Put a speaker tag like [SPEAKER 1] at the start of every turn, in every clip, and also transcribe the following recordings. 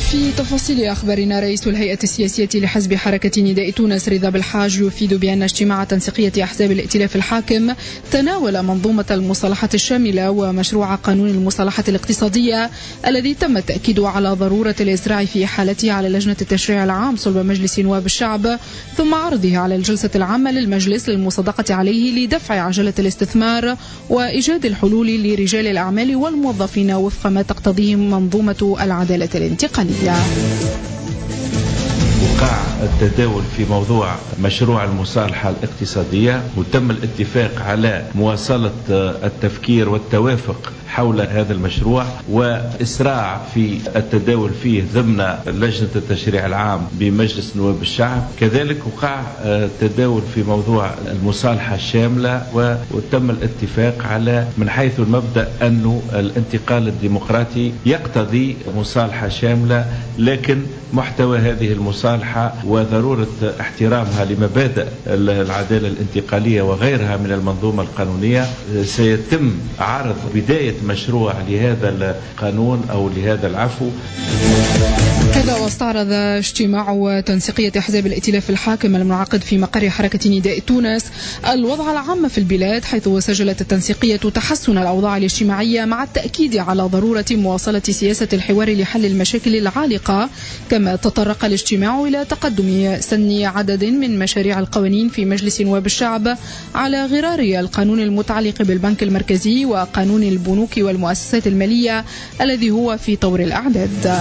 [SPEAKER 1] في تفاصيل أخبارنا، رئيس الهيئة السياسية لحزب حركة نداء تونس رضا بالحاج يفيد بأن اجتماع تنسيقية أحزاب الائتلاف الحاكم تناول منظومة المصالحة الشاملة ومشروع قانون المصالحة الاقتصادية الذي تم التأكيد على ضرورة الإسراع في حالته على لجنة التشريع العام صلب مجلس نواب الشعب، ثم عرضه على الجلسة العامة للمجلس للمصادقة عليه لدفع عجلة الاستثمار وإيجاد الحلول لرجال الأعمال والموظفين وفق ما تقتضيه منظومة العدالة الانتقالية.
[SPEAKER 2] وقع التداول في موضوع مشروع المصالحة الاقتصادية، وتم الاتفاق على مواصلة التفكير والتوافق حول هذا المشروع وإسراع في التداول فيه ضمن لجنة التشريع العام بمجلس نواب الشعب. كذلك وقع التداول في موضوع المصالحة الشاملة، وتم الاتفاق على من حيث المبدأ أن الانتقال الديمقراطي يقتضي مصالحة شاملة، لكن محتوى هذه المصالحة وضرورة احترامها لمبادئ العدالة الانتقالية وغيرها من المنظومة القانونية سيتم عرض بداية مشروع لهذا القانون أو لهذا العفو.
[SPEAKER 1] هذا واستعرض اجتماع تنسيقية أحزاب الائتلاف الحاكم المنعقد في مقر حركة نداء تونس الوضع العام في البلاد، حيث سجلت التنسيقية تحسن الأوضاع الاجتماعية مع التأكيد على ضرورة مواصلة سياسة الحوار لحل المشاكل العالقة. كما تطرق الاجتماع إلى تقدم سن عدد من مشاريع القوانين في مجلس نواب الشعب على غرار القانون المتعلق بالبنك المركزي وقانون البنوك والمؤسسات المالية الذي هو في طور الأعداد.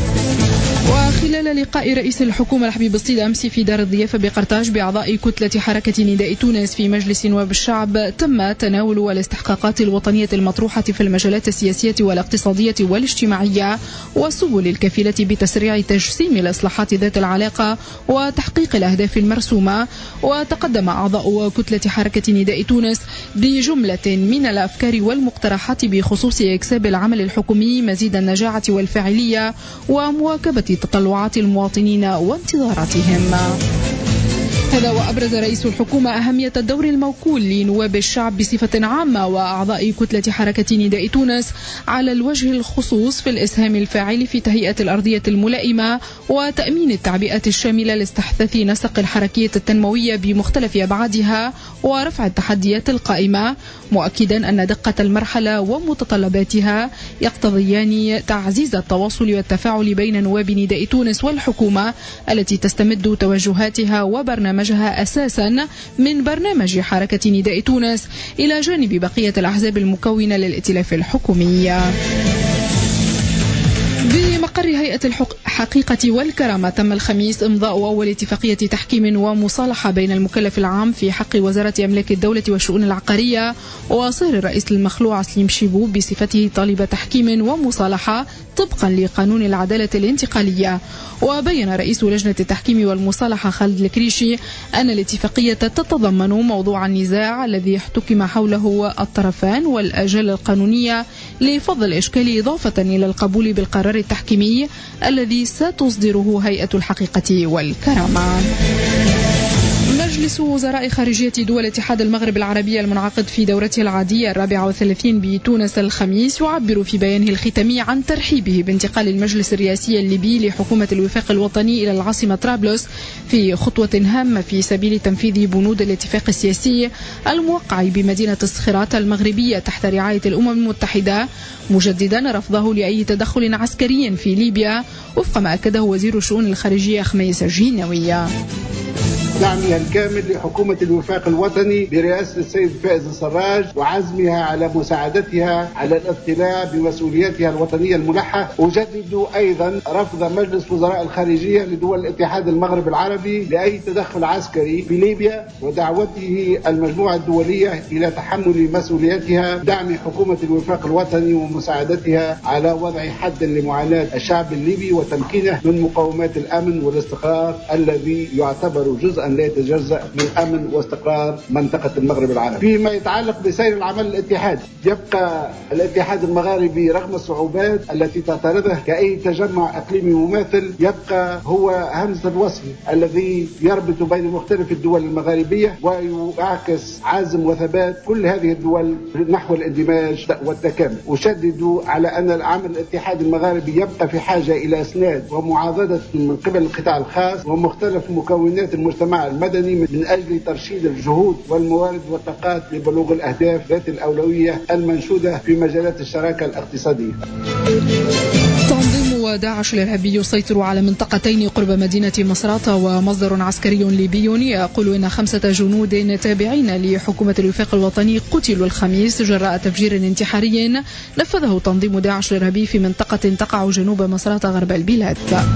[SPEAKER 1] وخلال لقاء رئيس الحكومة الحبيب الصيد أمس في دار الضيافة بقرطاج بأعضاء كتلة حركة نداء تونس في مجلس نواب الشعب، تم تناول الاستحقاقات الوطنية المطروحة في المجالات السياسية والاقتصادية والاجتماعية والسبل الكفيلة بتسريع تجسيم الإصلاحات ذات العلاقة وتحقيق الأهداف المرسومة. وتقدم أعضاء كتلة حركة نداء تونس بجملة من الأفكار والمقترحات بخصوص إكساب العمل الحكومي مزيد النجاعة والفاعلية ومواكبة تطلعات المواطنين وانتظاراتهم. هذا وأبرز رئيس الحكومة أهمية الدور الموكول لنواب الشعب بصفة عامة وأعضاء كتلة حركة نداء تونس على الوجه الخصوص في الإسهام الفاعل في تهيئة الأرضية الملائمة وتأمين التعبئة الشاملة لاستحداث نسق الحركية التنموية بمختلف أبعادها ورفع التحديات القائمة، مؤكدا أن دقة المرحلة ومتطلباتها يقتضيان تعزيز التواصل والتفاعل بين نواب نداء تونس والحكومة التي تستمد توجهاتها وبرنامجها أساسا من برنامج حركة نداء تونس إلى جانب بقية الأحزاب المكونة للائتلاف الحكومي. بمقر هيئة الحقيقة والكرامة تم الخميس إمضاء أول اتفاقية تحكيم ومصالحة بين المكلف العام في حق وزارة أملاك الدولة والشؤون العقارية وصهر الرئيس المخلوع سليم شيبو بصفته طالب تحكيم ومصالحة طبقا لقانون العدالة الانتقالية. وبين رئيس لجنة التحكيم والمصالحة خالد الكريشي أن الاتفاقية تتضمن موضوع النزاع الذي احتكم حوله الطرفان والآجال القانونية لفض الإشكال إضافة إلى القبول بالقرار التحكيمي الذي ستصدره هيئة الحقيقة والكرامة. مجلس وزراء خارجية دول اتحاد المغرب العربي المنعقد في دورته العادية 34 بتونس الخميس يعبر في بيانه الختامي عن ترحيبه بانتقال المجلس الرئاسي الليبي لحكومة الوفاق الوطني إلى العاصمة طرابلس في خطوة هامة في سبيل تنفيذ بنود الاتفاق السياسي الموقع بمدينة الصخرات المغربية تحت رعاية الأمم المتحدة، مجددا رفضه لأي تدخل عسكري في ليبيا وفق ما أكده وزير الشؤون الخارجية خميس الجيناوي.
[SPEAKER 3] دعمها الكامل لحكومة الوفاق الوطني برئاسة السيد فائز السراج وعزمها على مساعدتها على الاطلاع بمسؤولياتها الوطنية الملحة. أجدد أيضا رفض مجلس وزراء الخارجية لدول الاتحاد المغرب العربي لأي تدخل عسكري في ليبيا ودعوته المجموعة الدولية إلى تحمل مسؤولياتها دعم حكومة الوفاق الوطني ومساعدتها على وضع حد لمعاناة الشعب الليبي وتمكينه من مقومات الأمن والاستقرار الذي يعتبر جزءا أن لا يتجزأ من أمن واستقرار منطقة المغرب العربي. فيما يتعلق بسير العمل الاتحادي، يبقى الاتحاد المغاربي رغم الصعوبات التي تعترضه كأي تجمع إقليمي مماثل يبقى هو همزة الوصل الذي يربط بين مختلف الدول المغاربية ويعكس عزم وثبات كل هذه الدول نحو الاندماج والتكامل. أشدد على أن العمل الاتحادي المغاربي يبقى في حاجة إلى إسناد ومعاضدة من قبل القطاع الخاص ومختلف مكونات المجتمع المدني من أجل ترشيد الجهود والموارد والطاقات لبلوغ الأهداف ذات الأولوية المنشودة في مجالات الشراكة الاقتصادية.
[SPEAKER 1] تنظيم داعش الإرهابي يسيطر على منطقتين قرب مدينة مصراتة، ومصدر عسكري ليبي يقول إن 5 جنود تابعين لحكومة الوفاق الوطني قتلوا الخميس جراء تفجير انتحاري نفذه تنظيم داعش الإرهابي في منطقة تقع جنوب مصراتة غرب البلاد.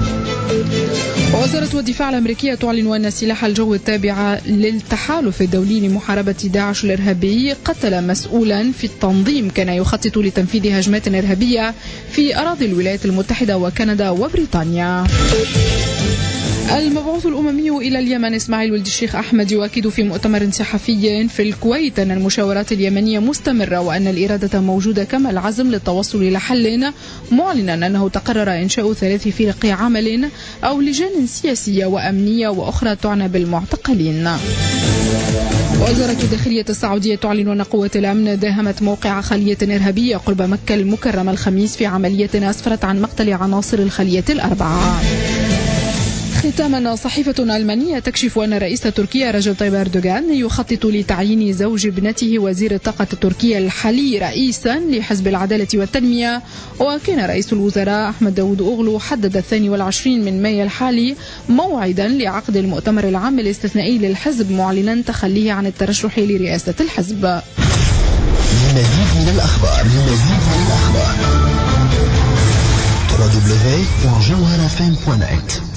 [SPEAKER 1] وزارة الدفاع الأمريكية تعلن أن سلاح الجو التابع للتحالف الدولي لمحاربة داعش الإرهابي قتل مسؤولا في التنظيم كان يخطط لتنفيذ هجمات إرهابية في أراضي الولايات المتحدة وكندا وبريطانيا. المبعوث الأممي إلى اليمن إسماعيل ولد الشيخ أحمد يؤكد في مؤتمر صحفي في الكويت أن المشاورات اليمنية مستمرة وأن الإرادة موجودة كما العزم للتوصل إلى حل، معلنا أنه تقرر إنشاء 3 فرق عمل أو لجان سياسية وأمنية وأخرى تعنى بالمعتقلين. وزارة الداخلية السعودية تعلن أن قوات الأمن داهمت موقع خلية إرهابية قرب مكة المكرمة الخميس في عملية أسفرت عن مقتل عناصر الخلية 4. ختاما، صحيفة ألمانية تكشف أن رئيس تركيا رجب طيب أردوغان يخطط لتعيين زوج ابنته وزير الطاقة التركية الحالي رئيسا لحزب العدالة والتنمية. وكان رئيس الوزراء أحمد داود أوغلو حدد 22 من مايو الحالي موعدا لعقد المؤتمر العام الاستثنائي للحزب، معلنا تخليه عن الترشح لرئاسة الحزب.
[SPEAKER 4] مزيد من الأخبار www.jawharafm.net